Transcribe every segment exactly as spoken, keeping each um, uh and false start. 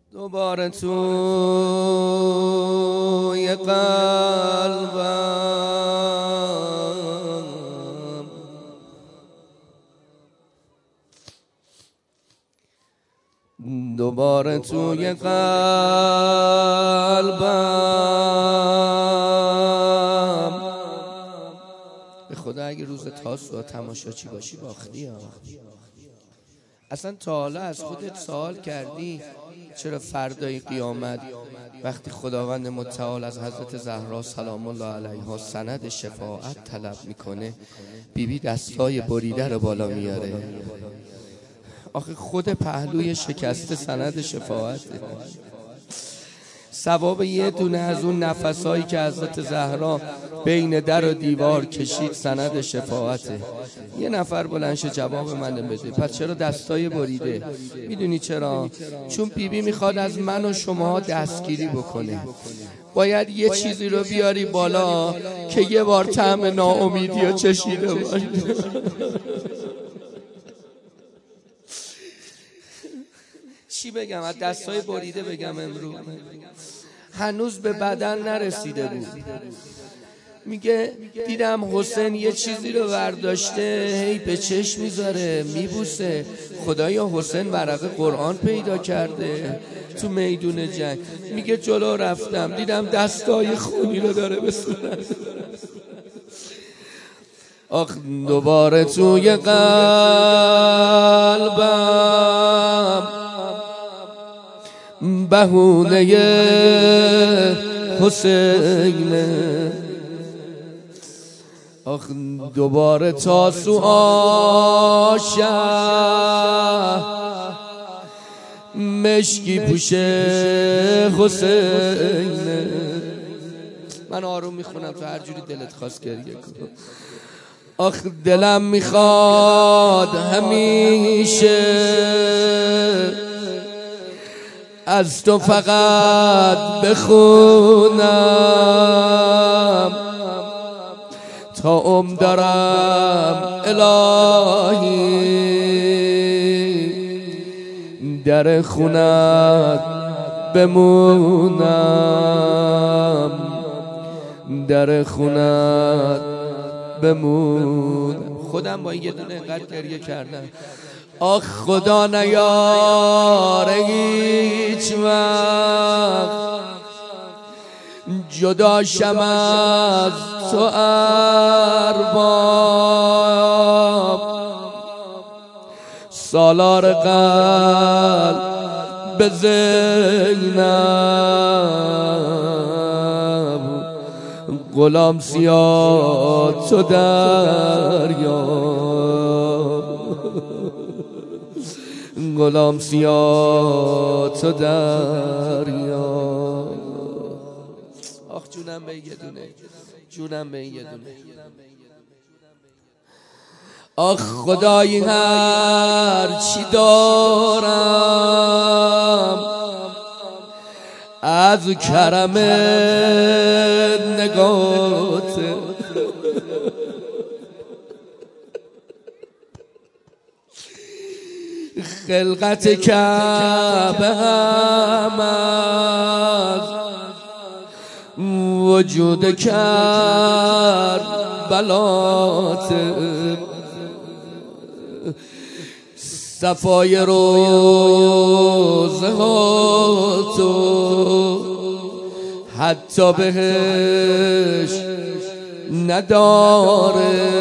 دوباره توی قلبم دوباره توی قلبم به خدا اگه روز تاسوعا تماشاچی باشی باختی ها. اصلا تا حالا از خودت سوال کردی چرا فردای قیامت وقتی خداوند متعال از حضرت زهرا سلام الله علیها سند شفاعت طلب میکنه بیبی دستای بریده رو بالا میاره؟ آخه خود پهلوی شکسته سند شفاعت، ثواب یه دونه از اون نفسایی که حضرت زهرا بین در و دیوار کشید سند شفاعته. یه نفر بلند شه جواب منو بده پس چرا دستای بریده؟ میدونی چرا؟ چون بیبی میخواد از من و شما دستگیری بکنه. باید یه چیزی رو بیاری بالا که یه بار طعم ناامیدی رو چشیده باشه. چی بگم؟ از دستای بریده بگم امروز؟ هنوز به بدن نرسیده بود. میگه دیدم حسین یه چیزی رو برداشته هی به چشم میذاره میبوسه. خدایا حسین ورقه قرآن پیدا کرده تو میدون جنگ. میگه جلو رفتم دیدم دستای خونی رو داره بسونه. آخ دوباره توی قلبم بهونه حسینه. آخ دوباره تاسوعا شه مشکی پوشه حسینه. من آروم میخونم تو هر جوری دلت خواست گریه کن. آخ دلم میخواد همیشه از تو فقط بخونم تا عمر دارم الهی در خونت بمونم در خونت بمونم. خودم با این یه دونه اینقدر گریه کردم. آخ خدا نیاره هیچ وقت جدا شم از تو ارباب سالار قلب به زینب غلام سیاه تو دریا غلام سیاه تو دریا. آخ جونم به یه دونه جونم به یه دونه. آخ خدای هر چی دارم از کرم نگات خلقت کعبه هم از وجود کرد بلات صفای روزه ها تو حتی بهش نداره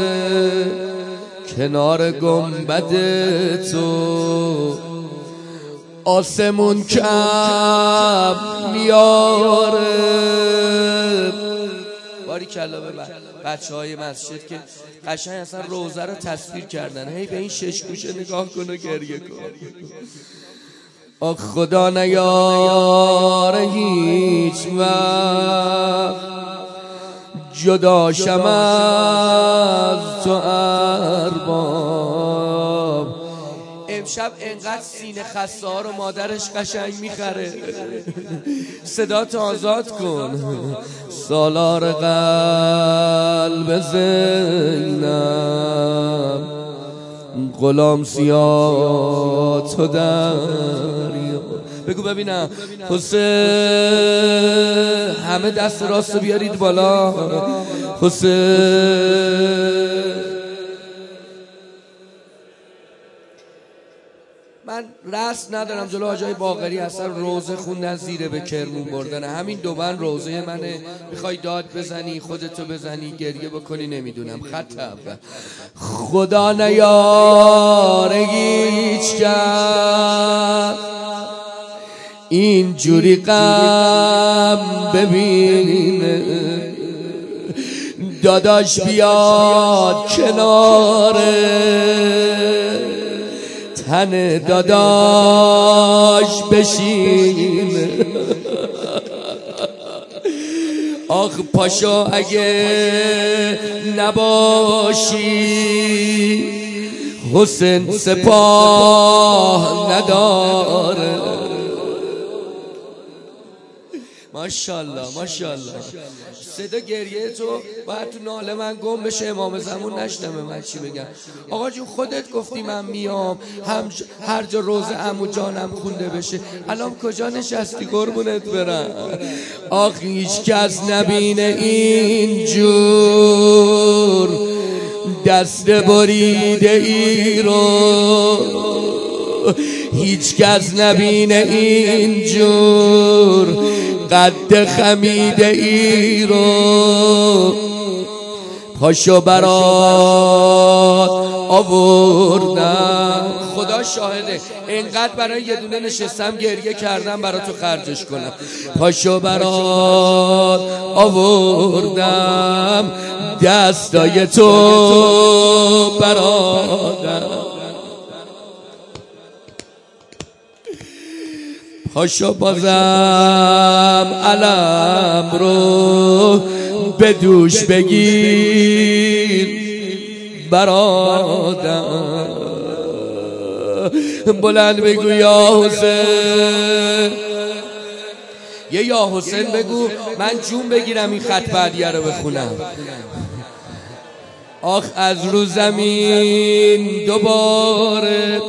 کنار گنبد تو آسمون کم میاره. باری کلا به بچه های مسجد که قشنگ اصلا روزه رو تصویر کردن هی به این شش گوشه نگاه کن و گریه کن. آخ خدا نیاره هیچ وقت جدا شم از تو ارباب. امشب انقدر سینه خسته ها رو مادرش قشنگ میخره. صدا تو آزاد کن. سالار قلب زینب غلام سیاه تو دریا. بگو ببینم. حسین همه دست راست بیارید بالا. حسین من رست ندارم جلو آجای باقری، اصلا روزه خوندن زیره به کرمون بردن، همین دو بند روزه منه. میخوای داد بزنی خودتو بزنی، گریه بکنی، نمیدونم. خط اول خدا نیاره هیچ کس اینجوری غم ببینه، داداش بیاد کناره تن داداش بشین. آخ پاشا اگه نباشی حسین سپاه نداره. ماشاءالله ماشاءالله. صدا گریه تو باید تو ناله من گم بشه، امام زمان نشنمه من چی بگم. آقا جون خودت گفتی من میام هم هر جا روز عمو جانم خونده بشه، الان کجا نشستی قربونت برم. آخ هیچ کس نبینه اینجور دست بریده ای رو، هیچ کس نبینه اینجور قد خمیده ای رو. پاشو برات آوردم، خدا شاهده اینقدر برای یه دونه نشستم گریه کردم برای تو خرجش کنم. پاشو برات آوردم دستای تو برادم. پاشو بازم علم رو به دوش بگیر برادم، بلند بگو یا حسین، یه یا حسین بگو من جون بگیرم این خط بعدیه رو بخونم. آخ از رو زمین دوباره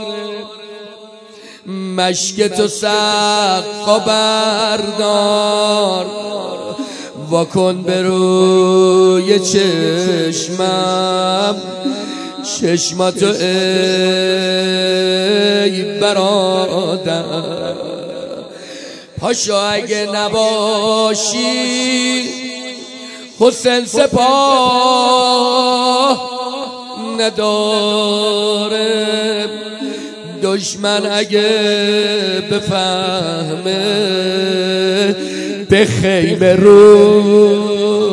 مشک تو سقا بردار، واکن به روی چشمم چشماتو ای برادر. پاشو اگه نباشی حسین سپاه نداره، دشمن اگه بفهمه به خیمه رو.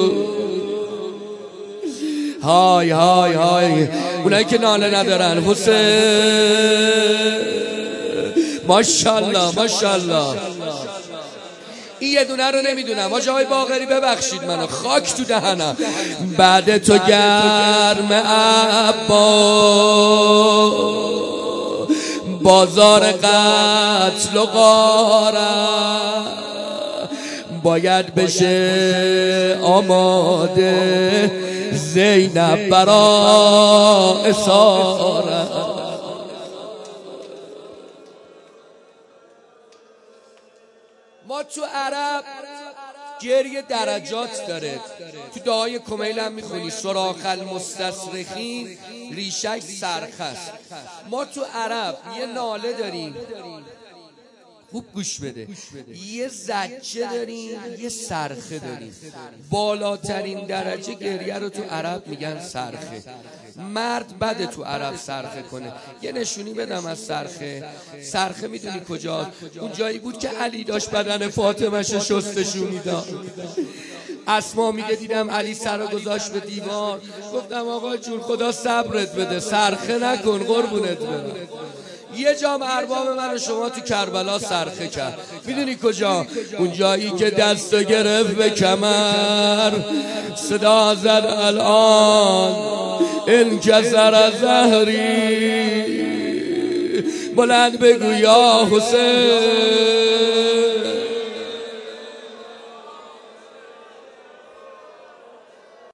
های های های اونایی که ناله ندارن. حسین ماشاءالله ماشاءالله. این یه دونه رو نمیدونم. آجا های باقری ببخشید منو، خاک تو دهنم. بعد تو گرم عبا بازار قتل و غارت باید بشه آماده زینب برا اسارت. ما تو عرب گریه درجات داره. تو دعای کمیل هم میخونی سراخ المستصرخین ریشک سرخست. ما تو عرب یه ناله داریم، خوب گوش بده، یه زجه داریم یه صرخه داریم. بالاترین درجه گریه رو تو عرب میگن صرخه. مرد بده تو عرب صرخه کنه. یه نشونی بدم از صرخه. صرخه میدونی کجا؟ اون جایی بود که علی داشت بدن فاطمه‌ش شستشو میداد. اسما میگه دیدم علی سر رو گذاشت به دیوار، گفتم آقا جون خدا صبرت بده، صرخه نکن قربونت برم. یه جام ارباب من و شما تو کربلا صرخه کرد. میدونی کجا؟ اون جایی که دست گرفت به کمر، صدا زد الان انکسر از زهری. بلند بگو یا حسین.